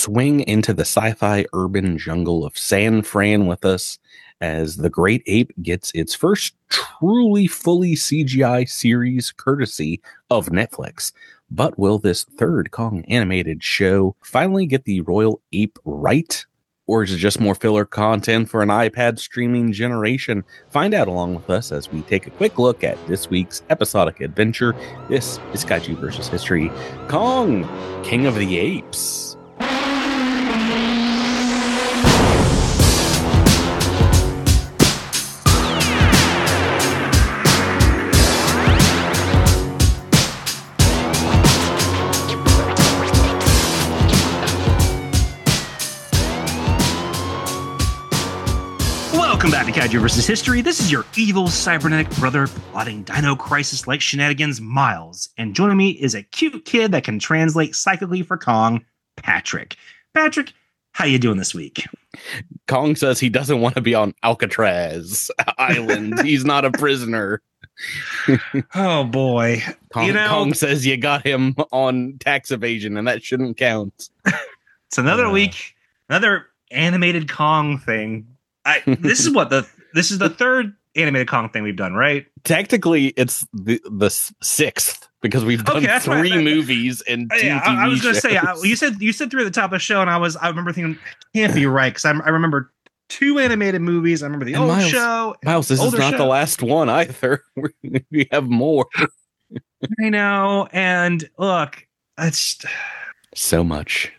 swing into the sci-fi urban jungle of San Fran with us as The Great Ape gets its first truly fully CGI series courtesy of Netflix. But will this third Kong animated show finally get the Royal Ape right? Or is it just more filler content for an iPad streaming generation? Find out along with us as we take a quick look at this week's episodic adventure. This is Kaiju vs. History. Kong, King of the Apes. Welcome back to Kaiju vs. History. This is your evil cybernetic brother plotting Dino Crisis-like shenanigans, Miles. And joining me is a cute kid that can translate psychically for Kong, Patrick. Patrick, how you doing this week? Kong says he doesn't want to be on Alcatraz Island. He's not a prisoner. Oh, boy. Kong says you got him on tax evasion, and that shouldn't count. It's another week, another animated Kong thing. This is the third animated Kong thing we've done, right? Technically, it's the sixth because we've done three movies and two TV I was going to shows. say you said three at the top of the show, and I remember thinking can't be right because I remember two animated movies. I remember the old show. Miles, this is not the last one either. We have more. I know, and look, it's so much.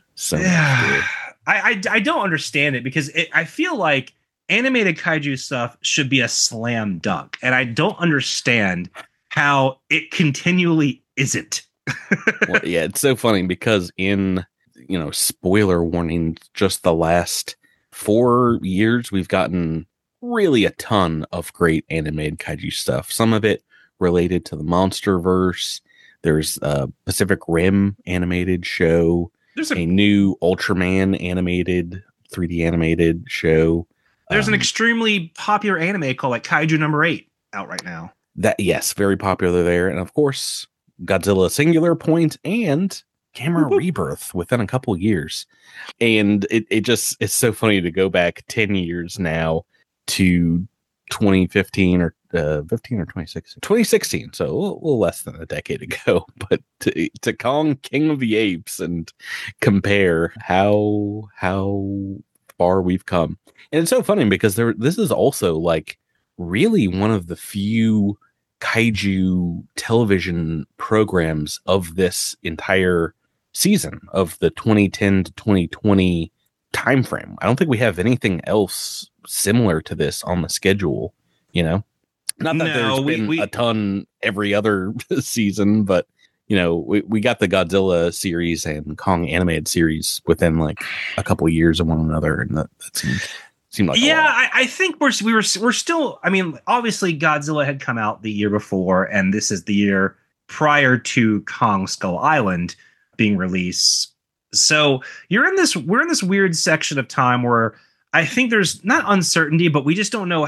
I don't understand it because I feel like animated kaiju stuff should be a slam dunk, and I don't understand how it continually isn't. Well, yeah, it's so funny because in, spoiler warning, just the last 4 years, we've gotten really a ton of great animated kaiju stuff. Some of it related to the MonsterVerse. There's a Pacific Rim animated show. There's a new Ultraman animated, 3D animated show. There's an extremely popular anime called Kaiju number 8 out right now. Yes, very popular there. And of course, Godzilla Singular Point and Gamera Rebirth within a couple years. And it's so funny to go back 10 years now to 2015 or 15 or 2016. 2016, so a little less than a decade ago. But to Kong, King of the Apes, and compare how far we've come. And it's so funny because this is also really one of the few kaiju television programs of this entire season of the 2010 to 2020 timeframe. I don't think we have anything else similar to this on the schedule, Not that there's been a ton every other season, but we got the Godzilla series and Kong animated series within a couple of years of one another, and that seemed like a lot. I think we're still. I mean, obviously Godzilla had come out the year before, and this is the year prior to Kong Skull Island being released. So we're in this weird section of time where I think there's not uncertainty, but we just don't know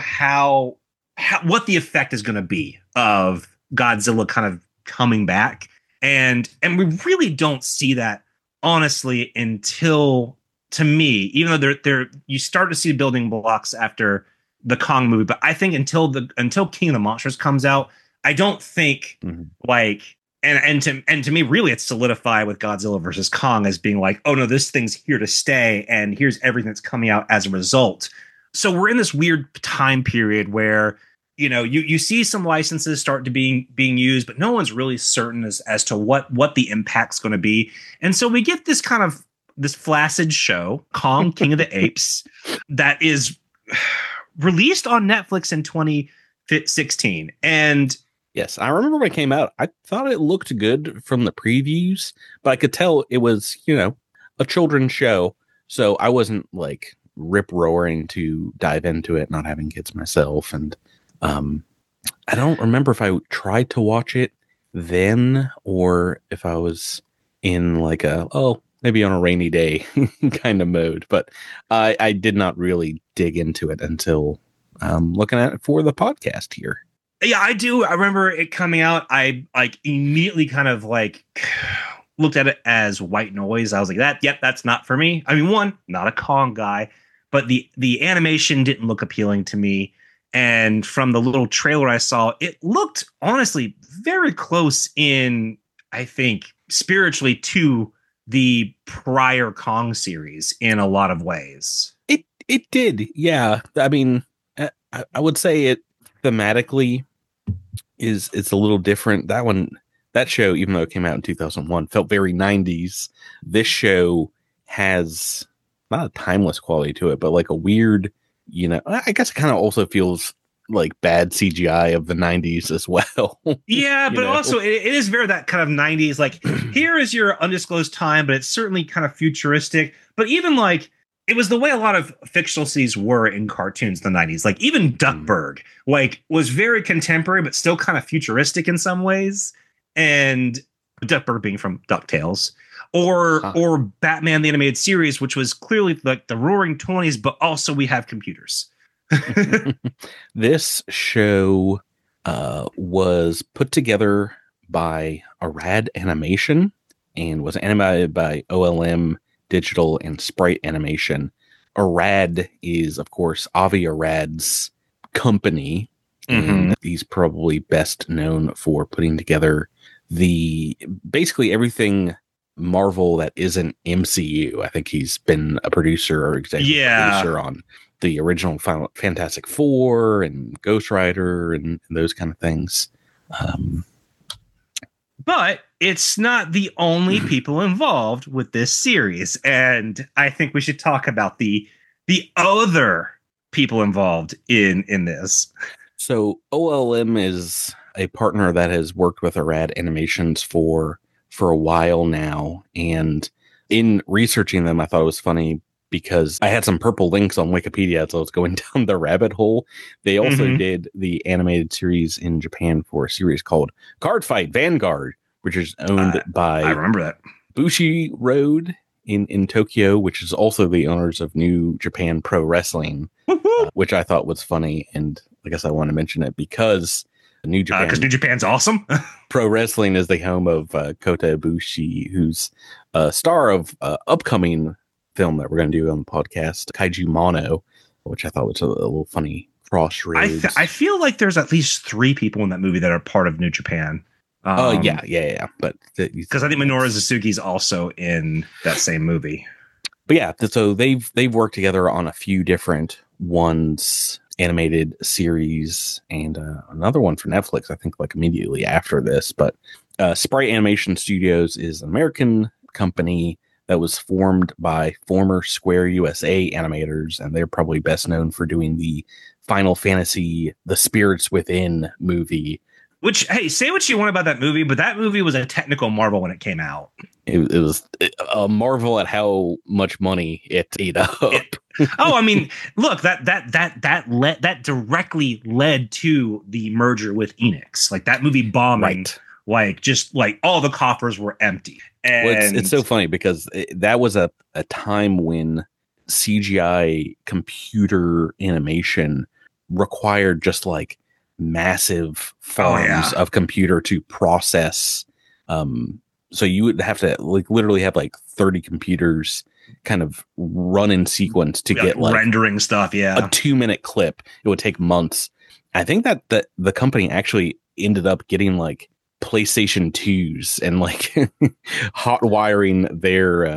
what the effect is going to be of Godzilla kind of coming back. And we really don't see that, honestly, until, to me, even though you start to see building blocks after the Kong movie, but I think until King of the Monsters comes out, I don't think and to me, really, it's solidified with Godzilla versus Kong as being oh no, this thing's here to stay, and here's everything that's coming out as a result. So we're in this weird time period where you see some licenses start to being used, but no one's really certain as to what the impact's going to be. And so we get this kind of this flaccid show, Kong, King of the Apes, that is released on Netflix in 2016. And yes, I remember when it came out, I thought it looked good from the previews, but I could tell it was, a children's show. So I wasn't rip roaring to dive into it, not having kids myself. And I don't remember if I tried to watch it then or if I was in maybe on a rainy day kind of mode, but I did not really dig into it until looking at it for the podcast here. Yeah, I do. I remember it coming out. I immediately kind of looked at it as white noise. I was like, yep, that's not for me. I mean, one, not a Kong guy, but the animation didn't look appealing to me. And from the little trailer I saw, it looked honestly very close in, I think, spiritually to the prior Kong series in a lot of ways. It did, yeah. I mean, I would say it thematically is it's a little different. That show, even though it came out in 2001, felt very 90s. This show has not a timeless quality to it, but like a weird, I guess it kind of also feels like bad CGI of the 90s as well. Yeah, but also it is very that kind of 90s, like here is your undisclosed time, but it's certainly kind of futuristic. But even like it was the way a lot of fictional cities were in cartoons in the 90s. Like even Duckburg like was very contemporary, but still kind of futuristic in some ways. And Duckburg being from DuckTales. Or Batman the Animated Series, which was clearly like the roaring 20s, but also we have computers. This show was put together by Arad Animation and was animated by OLM Digital and Sprite Animation. Arad is, of course, Avi Arad's company. And he's probably best known for putting together basically everything Marvel that isn't MCU. I think he's been a producer or executive producer on the original Fantastic Four and Ghost Rider and those kind of things. But it's not the only people involved with this series. And I think we should talk about the other people involved in this. So OLM is a partner that has worked with Arad Animations for a while now. And in researching them, I thought it was funny because I had some purple links on Wikipedia, so I was going down the rabbit hole. They also did the animated series in Japan for a series called Card Fight Vanguard, which is owned by I remember that Bushi Road in Tokyo, which is also the owners of New Japan Pro Wrestling, which I thought was funny. And I guess I want to mention it because New Japan, because New Japan's awesome. Pro Wrestling is the home of Kota Ibushi, who's a star of upcoming film that we're going to do on the podcast, Kaiju Mono, which I thought was a little funny crossroads. I feel like there's at least 3 people in that movie that are part of New Japan. Yeah. But because I think Minoru Suzuki's also in that same movie. But yeah, so they've worked together on a few different ones, animated series, and another one for Netflix, I think, like immediately after this. But Sprite Animation Studios is an American company that was formed by former Square USA animators, and they're probably best known for doing the Final Fantasy The Spirits Within movie. Which, hey, say what you want about that movie, but that movie was a technical marvel when it came out. It was a marvel at how much money it ate up. I mean, look, that directly led to the merger with Enix. Like that movie bombing, right. Like just like all the coffers were empty. And well, it's so funny because that was a time when CGI computer animation required just like massive farms of computer to process. So you would have to like literally have like 30 computers kind of run in sequence to get like rendering stuff. Yeah. A 2-minute clip. It would take months. I think that the company actually ended up getting like PlayStation 2s and like hot wiring their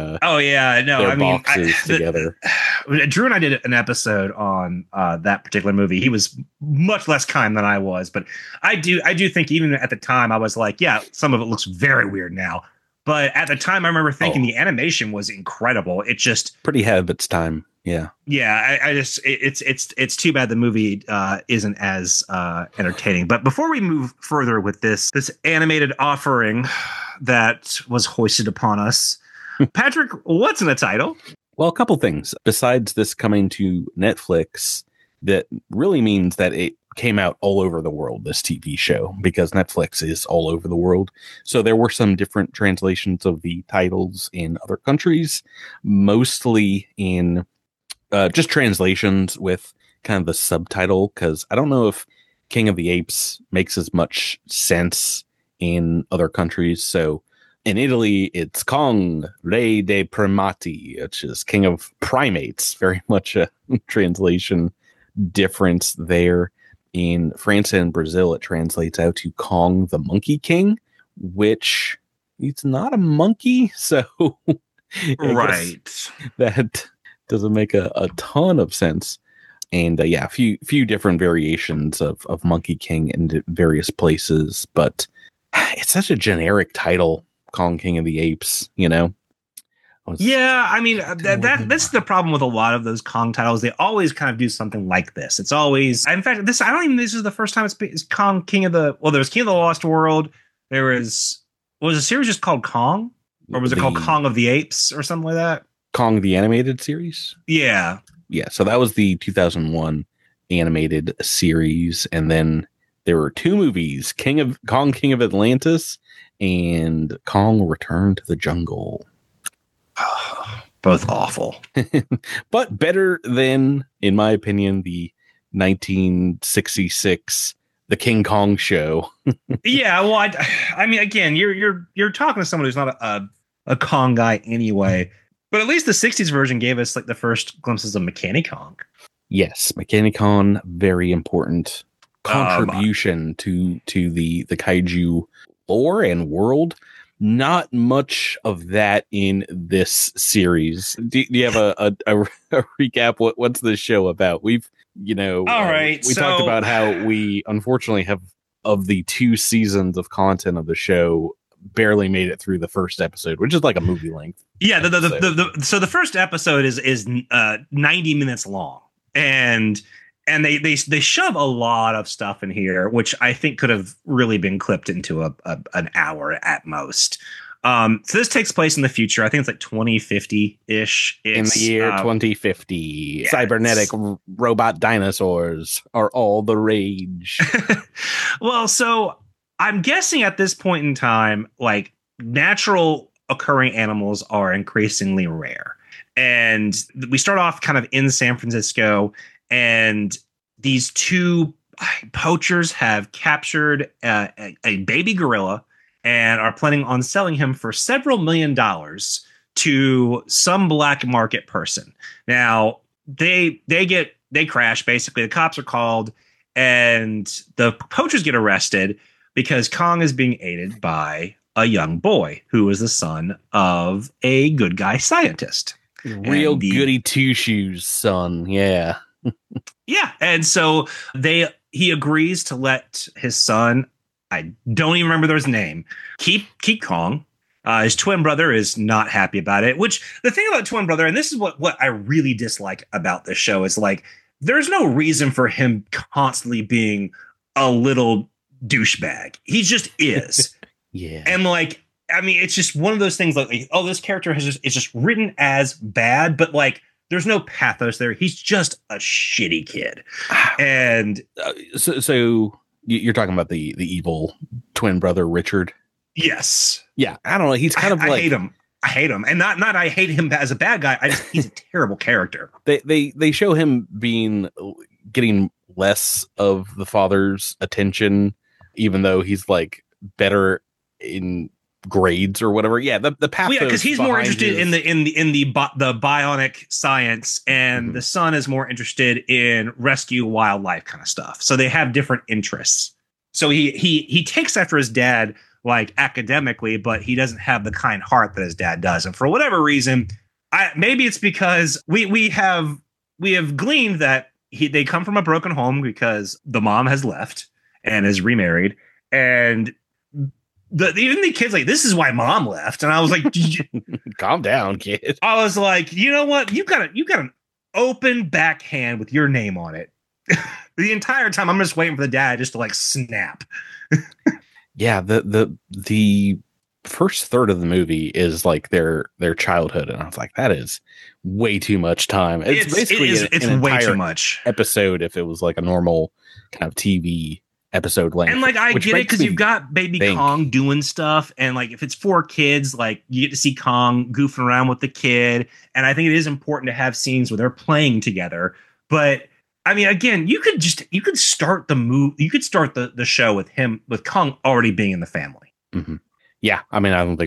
boxes together. Drew and I did an episode on that particular movie. He was much less kind than I was, but I do think even at the time I was like, yeah, some of it looks very weird now. But at the time I remember thinking the animation was incredible. It just pretty ahead of its time. Yeah. Yeah, I just it's too bad the movie isn't as entertaining. But before we move further with this animated offering that was hoisted upon us, Patrick, what's in the title? Well, a couple things. Besides this coming to Netflix, that really means that it came out all over the world, this TV show, because Netflix is all over the world. So there were some different translations of the titles in other countries, mostly in just translations with kind of the subtitle, because I don't know if King of the Apes makes as much sense in other countries. So In Italy, it's Kong, Re dei Primati, which is king of primates. Very much a translation difference there. In France and Brazil, it translates out to Kong the Monkey King, which he's not a monkey, so right. That doesn't make a ton of sense. And a few different variations of Monkey King in various places, but it's such a generic title, Kong King of the Apes, you know? Yeah, I mean, that's the problem with a lot of those Kong titles. They always kind of do something like this. It's always, in fact, this is the first time it's Kong King of the, well, there was King of the Lost World. There was a series just called Kong? Or was it called Kong of the Apes or something like that? Kong the Animated Series? Yeah. Yeah, so that was the 2001 animated series. And then there were two movies, Kong King of Atlantis and Kong Return to the Jungle. Both awful. But better than, in my opinion, the 1966 The King Kong Show. Yeah, well, I mean, again, you're talking to someone who's not a Kong guy anyway. But at least the 60s version gave us like the first glimpses of Mechanicon. Yes, Mechanicon, very important contribution to the kaiju lore and world. Not much of that in this series. Do you have a recap? What's the show about? We've, all right. We talked about how we unfortunately have, of the 2 seasons of content of the show, barely made it through the first episode, which is like a movie length. Yeah, so the first episode is 90 minutes long, and they shove a lot of stuff in here, which I think could have really been clipped into an hour at most. So this takes place in the future. I think it's like 2050-ish. In the year 2050, yeah, cybernetic robot dinosaurs are all the rage. Well, so I'm guessing at this point in time, like, natural occurring animals are increasingly rare. And we start off kind of in San Francisco, and these 2 poachers have captured a baby gorilla and are planning on selling him for several $1 million to some black market person. Now, they crash, basically. The cops are called, and the poachers get arrested because Kong is being aided by a young boy who is the son of a good guy scientist. Real goody 2-shoes son. Yeah. Yeah. And so he agrees to let his son, I don't even remember his name, keep Kong. His twin brother is not happy about it, which the thing about twin brother, and this is what I really dislike about this show, is like, there's no reason for him constantly being a little douchebag. He just is. Yeah. And like, I mean, it's just one of those things like, oh, this character is just written as bad, but like, there's no pathos there. He's just a shitty kid. And so you're talking about the evil twin brother, Richard? Yes. Yeah. I don't know. He's kind of like, I hate him. And not I hate him as a bad guy. He's a terrible character. They show him getting less of the father's attention, even though he's like better in grades or whatever. Yeah, the path. Well, because he's more interested in the bionic science, and the son is more interested in rescue wildlife kind of stuff. So they have different interests. So he takes after his dad, like, academically, but he doesn't have the kind heart that his dad does. And for whatever reason, maybe it's because we have gleaned that they come from a broken home because the mom has left and is remarried, and even the kids like, this is why mom left. And I was like, calm down, kid. I was like, you know what? You got an open backhand with your name on it. The entire time I'm just waiting for the dad just to like snap. Yeah, the first third of the movie is like their childhood, and I was like, that is way too much time. It's basically an way too much episode if it was like a normal kind of TV episode length. And like, I get it because you've got baby Kong doing stuff, and like, if it's for kids, like, you get to see Kong goofing around with the kid, and I think it is important to have scenes where they're playing together. But I mean, again, you could start the show with Kong already being in the family. Mm-hmm. Yeah, I mean, I don't think we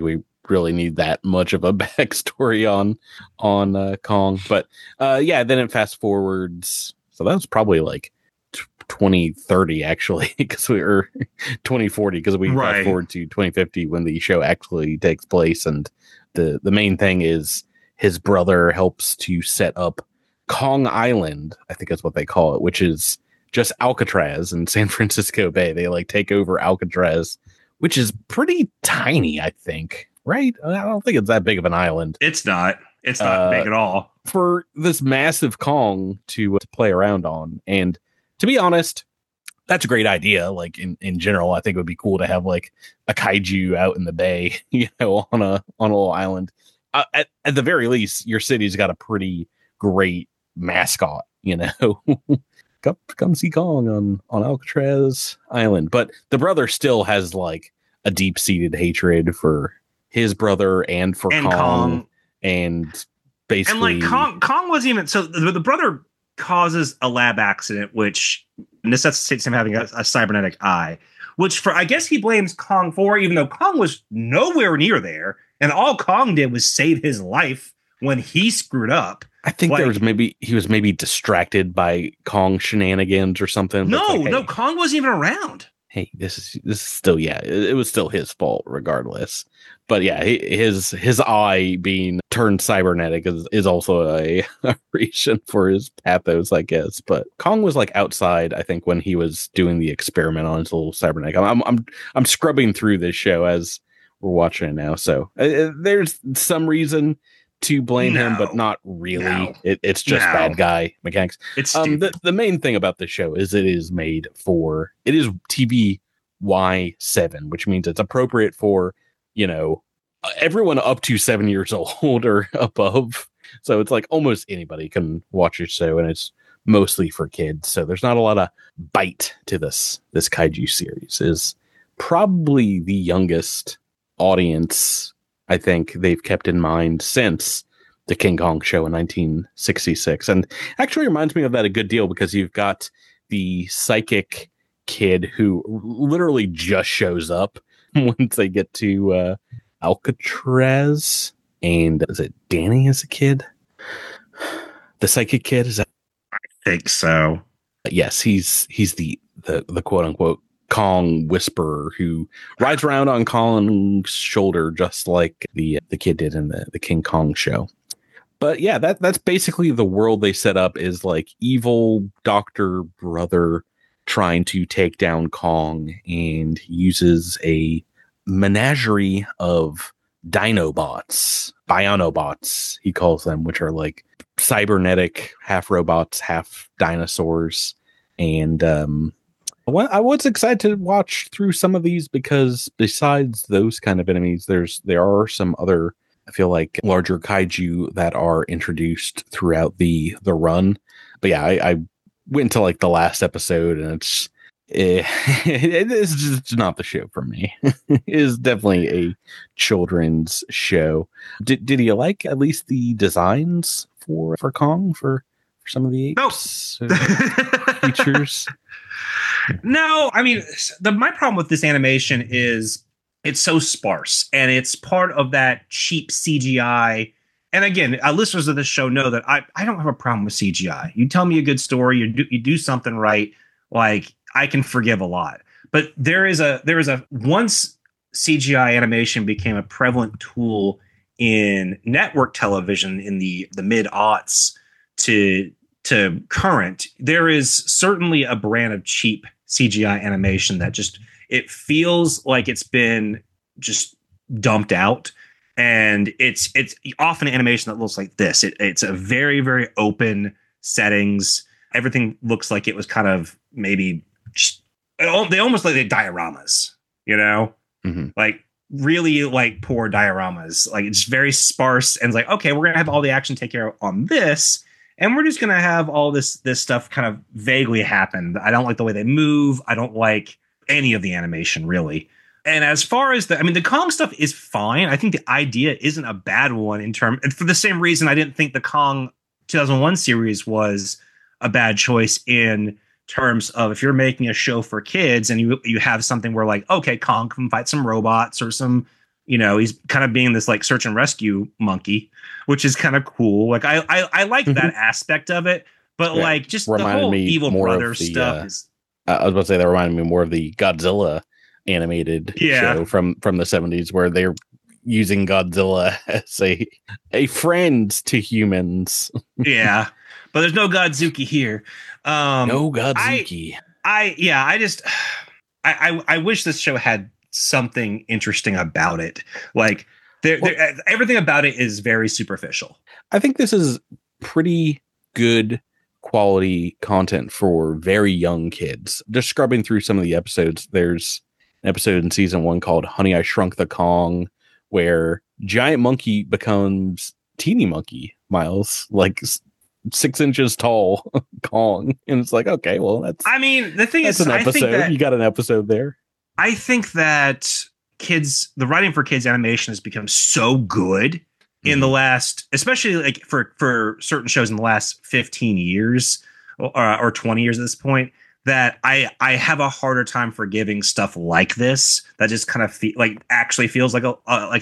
really need that much of a backstory on Kong. But yeah, then it fast forwards. So that was probably like 2030 actually, because we were 2040 because we fast forward to 2050 when the show actually takes place, and the main thing is his brother helps to set up Kong Island, I think that's what they call it, which is just Alcatraz in San Francisco Bay. They like take over Alcatraz, which is pretty tiny, I think, right? I don't think it's that big of an island. It's not big at all for this massive Kong to play around on. And to be honest, that's a great idea. Like in general, I think it would be cool to have like a kaiju out in the bay, on a little island. At the very least, your city's got a pretty great mascot, come see Kong on Alcatraz Island. But the brother still has like a deep-seated hatred for his brother and for Kong. And basically, and like Kong wasn't even so. The brother causes a lab accident, which necessitates him having a cybernetic eye, which I guess he blames Kong for, even though Kong was nowhere near there, and all Kong did was save his life when he screwed up. I think he was maybe distracted by Kong shenanigans or something. No, Kong wasn't even around. Hey, this is still, it was still his fault regardless. But yeah, his eye being turned cybernetic is also a reason for his pathos, I guess. But Kong was like outside, I think, when he was doing the experiment on his little cybernetic. I'm scrubbing through this show as we're watching it now, so there's some reason to blame him, but not really. No. It's just bad guy mechanics. It's the main thing about the show is it is TVY7, which means it's appropriate for everyone up to 7 years old or above. So it's like almost anybody can watch your show, and it's mostly for kids. So there's not a lot of bite to this kaiju series. Is probably the youngest audience I think they've kept in mind since the King Kong show in 1966. And actually reminds me of that a good deal, because you've got the psychic kid who literally just shows up once they get to Alcatraz. And is it Danny as a kid? The psychic kid? Is that? I think so. Yes, he's the quote unquote Kong whisperer who rides around on Kong's shoulder, just like the kid did in the King Kong show. But yeah, that's basically the world they set up, is like evil doctor brother trying to take down Kong, and uses a menagerie of Dinobots, Bionobots, he calls them, which are like cybernetic, half robots, half dinosaurs. And I was excited to watch through some of these, because besides those kind of enemies, there are some other, I feel like, larger kaiju that are introduced throughout the run. But yeah, I went to like the last episode, and it's just not the show for me. It is definitely a children's show. Did you like at least the designs for Kong for some of the apes features? No, I mean, my problem with this animation is it's so sparse, and it's part of that cheap CGI. And again, listeners of this show know that I don't have a problem with CGI. You tell me a good story, you do something right, like I can forgive a lot. But there is a once CGI animation became a prevalent tool in network television in the mid-aughts to current, there is certainly a brand of cheap CGI animation that just, it feels like it's been just dumped out. And it's often animation that looks like this. It's a very, very open settings. Everything looks like it was kind of maybe just, they almost like dioramas, Mm-hmm. Like really like poor dioramas. Like it's very sparse, and it's like, okay, we're going to have all the action take care of on this, and we're just going to have all this stuff kind of vaguely happen. I don't like the way they move. I don't like any of the animation, really. And as far as the Kong stuff is fine. I think the idea isn't a bad one and for the same reason I didn't think the Kong 2001 series was a bad choice in terms of, if you're making a show for kids and you have something where like, okay, Kong can fight some robots or some You know, he's kind of being this like search and rescue monkey, which is kind of cool. Like I like that aspect of it, but Yeah, like just the reminded whole me evil more brother of the. stuff is I was about to say that reminded me more of the Godzilla animated yeah. show from the 70s, where they're using Godzilla as a friend to humans. Yeah, but there's no Godzuki here. No I Godzuki. yeah, I just I wish this show had something interesting about it. Like everything about it is very superficial. I think this is pretty good quality content for very young kids. Just scrubbing through some of the episodes, there's an episode in season 1 called Honey, I Shrunk the Kong, where giant monkey becomes teeny monkey, Miles, like 6 inches tall Kong. And it's like, okay, well, I mean, the thing that's is, an episode. I think that You got an episode there. I think that the writing for kids animation has become so good in the last, especially like for certain shows in the last 15 years or 20 years at this point, that I have a harder time forgiving stuff like this that just kind of actually feels like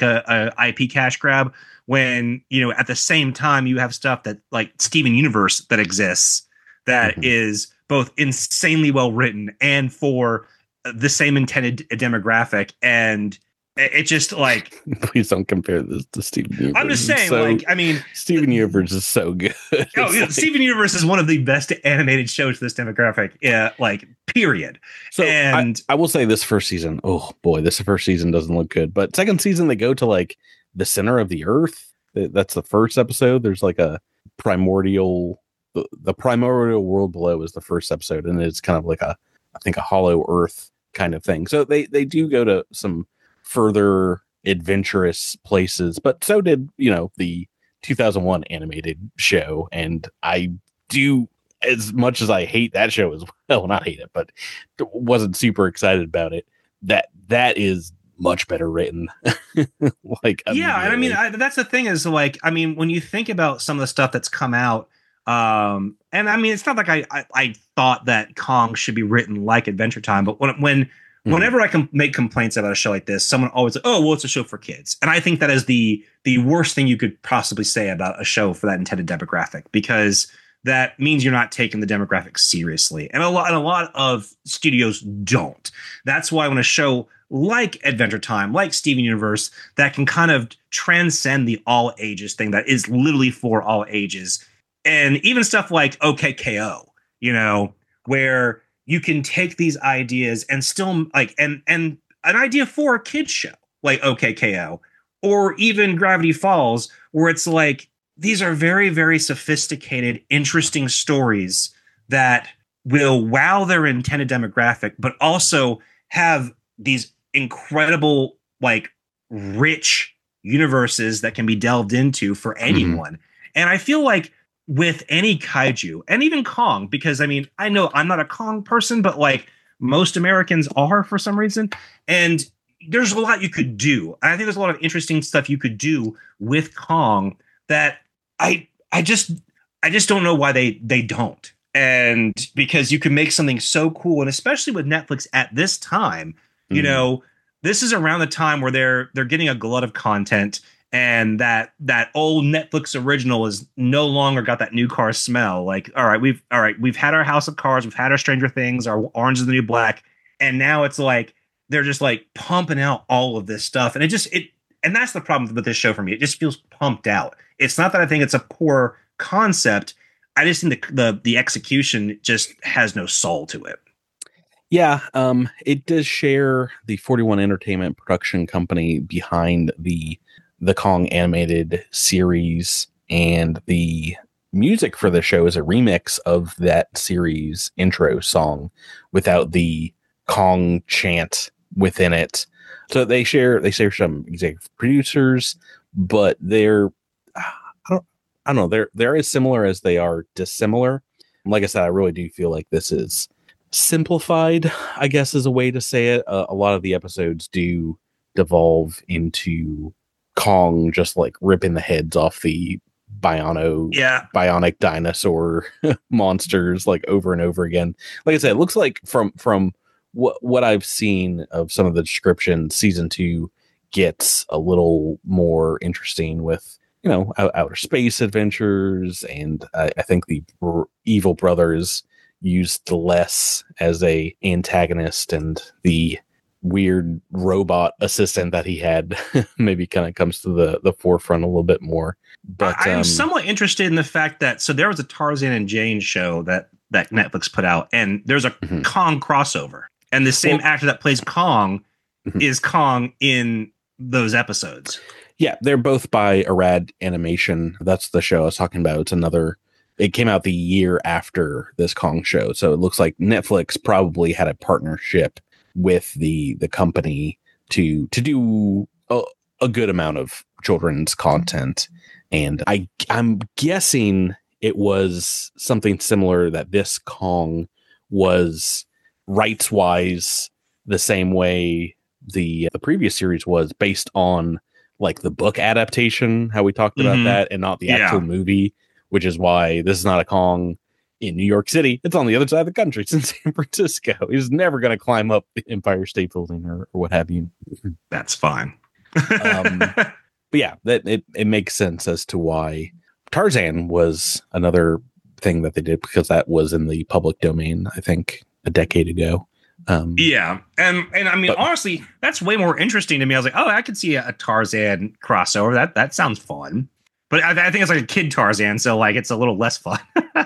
a IP cash grab, when, you know, at the same time you have stuff that like Steven Universe that exists that is both insanely well written and for the same intended demographic, and it just like please don't compare this to Steven Universe. I'm just saying, like, I mean, Steven Universe is so good. Oh, yeah, like, Steven Universe is one of the best animated shows for this demographic, like, period. So and I will say this first season, oh boy, this first season doesn't look good. But second season, they go to like the center of the earth. That's the first episode. There's like a primordial, the primordial world below is the first episode, and it's kind of like I think a hollow earth kind of thing. So they do go to some further adventurous places, but so did, you know, the 2001 animated show. And I do, as much as I hate that show as well, not hate it, but wasn't super excited about it, that is much better written. Like, yeah, and I mean, that's the thing is, like, I mean, when you think about some of the stuff that's come out, and I mean, it's not like I thought that Kong should be written like Adventure Time, but whenever I can make complaints about a show like this, someone always like, oh, well, it's a show for kids. And I think that is the worst thing you could possibly say about a show for that intended demographic, because that means you're not taking the demographic seriously. And a lot of studios don't. That's why when a show like Adventure Time, like Steven Universe, that can kind of transcend the all ages thing that is literally for all ages. And even stuff like OKKO, you know, where you can take these ideas and still like and an idea for a kid's show like OKKO, or even Gravity Falls, where it's like these are very, very sophisticated, interesting stories that will wow their intended demographic, but also have these incredible, like, rich universes that can be delved into for anyone. And I feel like with any kaiju, and even Kong, because I mean, I know I'm not a Kong person, but like most Americans are for some reason. And there's a lot you could do. And I think there's a lot of interesting stuff you could do with Kong that I just don't know why they don't. And because you can make something so cool, and especially with Netflix at this time, you know, this is around the time where they're getting a glut of content, and that old Netflix original is no longer got that new car smell. Like, all right, we've had our House of Cards, we've had our Stranger Things, our Orange is the New Black, and now it's like they're just like pumping out all of this stuff, and and that's the problem with this show for me. It just feels pumped out. It's not that I think it's a poor concept. I just think the execution just has no soul to it. Yeah, it does share the 41 Entertainment production company behind the Kong animated series, and the music for the show is a remix of that series intro song without the Kong chant within it. So they share some executive producers, but they're I don't know, they're as similar as they are dissimilar. Like I said, I really do feel like this is simplified, I guess is a way to say it. A lot of the episodes do devolve into Kong just like ripping the heads off the bionic dinosaur monsters like over and over again. Like I said, it looks like from what I've seen of some of the description, season 2 gets a little more interesting with, you know, outer space adventures. And I think the evil brothers used less as a antagonist, and the weird robot assistant that he had maybe kind of comes to the forefront a little bit more. But I'm somewhat interested in the fact that, so there was a Tarzan and Jane show that Netflix put out, and there's a Kong crossover, and the same actor that plays Kong is Kong in those episodes. Yeah, they're both by Arad Animation. That's the show I was talking about. It came out the year after this Kong show, so it looks like Netflix probably had a partnership with the company to do a good amount of children's content. And I'm guessing it was something similar, that this Kong was rights wise the same way the previous series was, based on like the book adaptation, how we talked about that, and not the actual movie, which is why this is not a Kong in New York City. It's on the other side of the country. It's in San Francisco. He's never going to climb up the Empire State Building or what have you. That's fine. But yeah, that it makes sense as to why Tarzan was another thing that they did, because that was in the public domain, I think, a decade ago. Yeah. And I mean, honestly, that's way more interesting to me. I was like, oh, I could see a Tarzan crossover. That sounds fun. But I think it's like a kid Tarzan, so like it's a little less fun.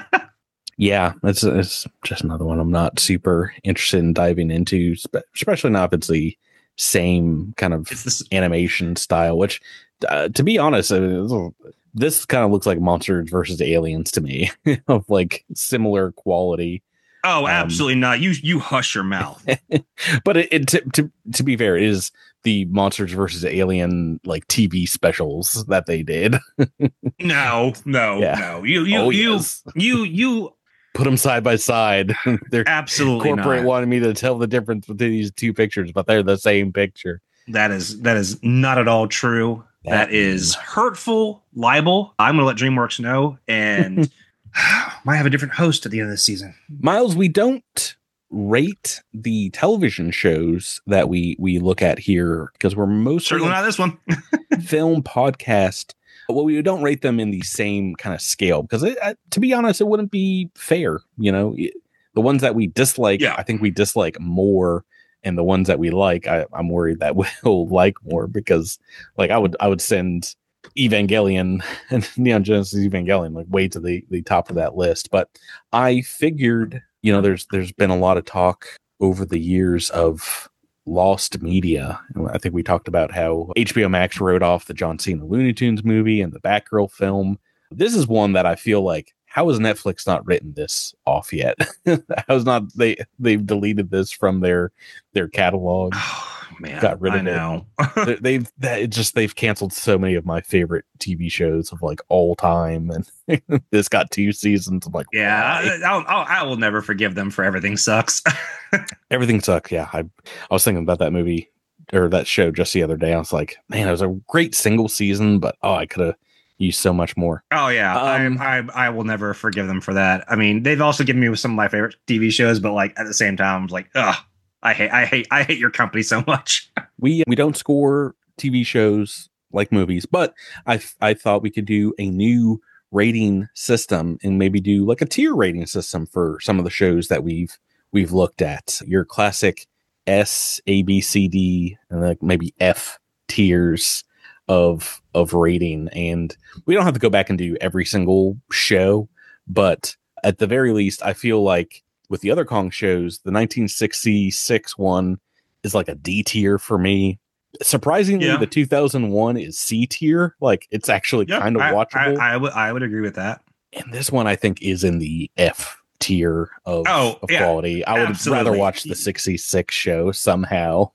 Yeah, it's just another one I'm not super interested in diving into, especially not if it's the same kind of animation style, which, to be honest, this kind of looks like Monsters versus Aliens to me, of like similar quality. Oh, absolutely not. You hush your mouth. But to be fair, it is the Monsters versus Alien like TV specials that they did. No. You put them side by side. They're absolutely corporate not. wanted me to tell the difference between these two pictures, but they're the same picture. That is not at all true. That is hurtful libel. I'm going to let DreamWorks know, and might have a different host at the end of the season. Miles, we don't rate the television shows that we look at here, because we're mostly certainly not this one film podcast. Well, we don't rate them in the same kind of scale, because to be honest, it wouldn't be fair. You know, the ones that we dislike, I think we dislike more, and the ones that we like, I'm worried that we'll like more, because like I would send Evangelion and Neon Genesis Evangelion like way to the top of that list. But I figured, you know, there's been a lot of talk over the years of lost media. I think we talked about how HBO Max wrote off the John Cena Looney Tunes movie and the Batgirl film. This is one that I feel like, how has Netflix not written this off yet? How's not they've deleted this from their catalog? Oh, man, got rid of I know. they've canceled so many of my favorite TV shows of like all time, and this got 2 seasons. I'm like, yeah, I will never forgive them for Everything Sucks. Everything Sucks. Yeah, I was thinking about that movie or that show just the other day. I was like, man, it was a great single season, but I could have used so much more. Oh yeah, I will never forgive them for that. I mean, they've also given me some of my favorite TV shows, but like at the same time, I was like, ugh, I hate your company so much. We don't score TV shows like movies, but I thought we could do a new rating system and maybe do like a tier rating system for some of the shows that we've looked at. Your classic S, A, B, C, D, and like maybe F tiers of rating. And we don't have to go back and do every single show, but at the very least, I feel like with the other Kong shows, the 1966 one is like a D tier for me. Surprisingly, the 2001 is C tier. Like it's actually kind of watchable. I would agree with that. And this one I think is in the F tier of quality. I would rather watch the 66 show somehow.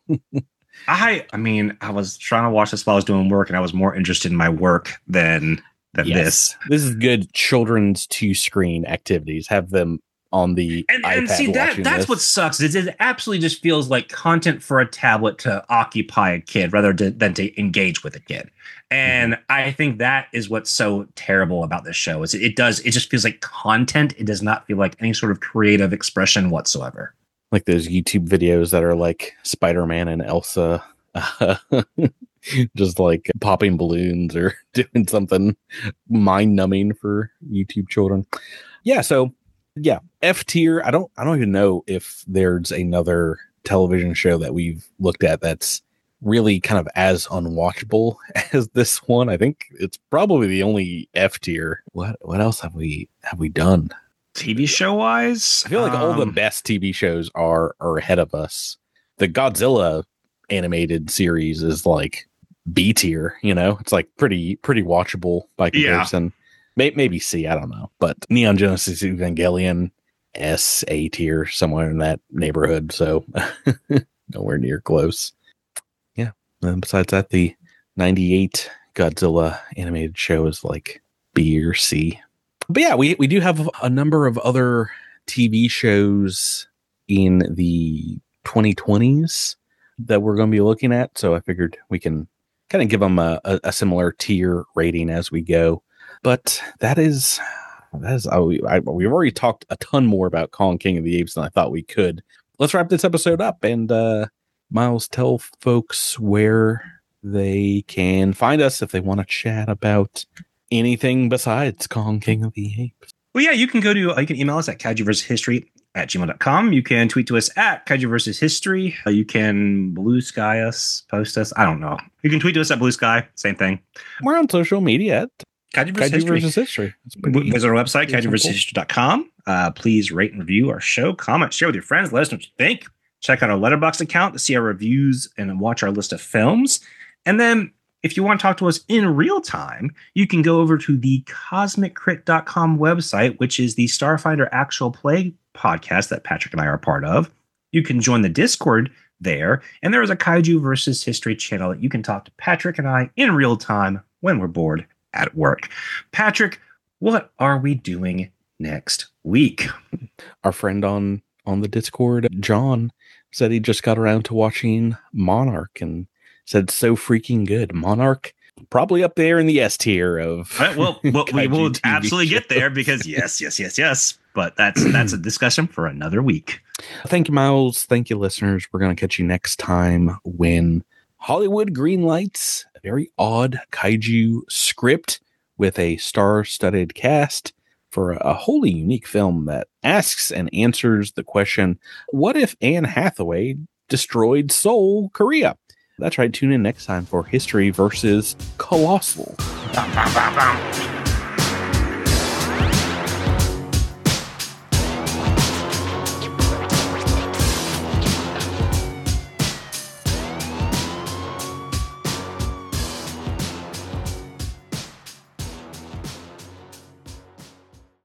I mean, I was trying to watch this while I was doing work, and I was more interested in my work than this. This is good children's 2-screen activities. Have them on the iPad. And see, that's what sucks. It absolutely just feels like content for a tablet to occupy a kid rather than to engage with a kid. And I think that is what's so terrible about this show. Is it just feels like content. It does not feel like any sort of creative expression whatsoever. Like those YouTube videos that are like Spider-Man and Elsa just like popping balloons or doing something mind numbing for YouTube children. Yeah. So yeah, F tier. I don't even know if there's another television show that we've looked at that's really kind of as unwatchable as this one. I think it's probably the only F tier. What else have we done? TV show wise, I feel like all the best TV shows are ahead of us. The Godzilla animated series is like B tier, you know, it's like pretty watchable by comparison. Yeah. Maybe C, I don't know, but Neon Genesis Evangelion S, A tier, somewhere in that neighborhood. So nowhere near close. Yeah. And besides that, the 98 Godzilla animated show is like B or C. But yeah, we do have a number of other TV shows in the 2020s that we're going to be looking at. So I figured we can kind of give them a similar tier rating as we go. But we've already talked a ton more about Kong King of the Apes than I thought we could. Let's wrap this episode up. And Miles, tell folks where they can find us if they want to chat about anything besides Kong King of the Apes. Well, yeah, you can email us at kaijuversushistory@gmail.com. You can tweet to us at kaijuversushistory. You can Blue Sky us, post us. I don't know. You can tweet to us at Blue Sky. Same thing. We're on social media at Kaiju versus History. Visit our website, kaijuversushistory.com. Please rate and review our show. Comment, share with your friends. Let us know what you think. Check out our Letterboxd account to see our reviews and watch our list of films. And then if you want to talk to us in real time, you can go over to the CosmicCrit.com website, which is the Starfinder Actual Play podcast that Patrick and I are a part of. You can join the Discord there, and there is a Kaiju versus History channel that you can talk to Patrick and I in real time when we're bored at work. Patrick, what are we doing next week? Our friend on the Discord, John, said he just got around to watching Monarch and said so freaking good. Monarch, probably up there in the S tier of. Well, we will TV absolutely shows. Get there because yes. But that's a discussion for another week. Thank you, Miles. Thank you, listeners. We're going to catch you next time when Hollywood greenlights a very odd kaiju script with a star-studded cast for a wholly unique film that asks and answers the question, what if Anne Hathaway destroyed Seoul, Korea? That's right. Tune in next time for History versus Colossal. Bam, bam, bam, bam.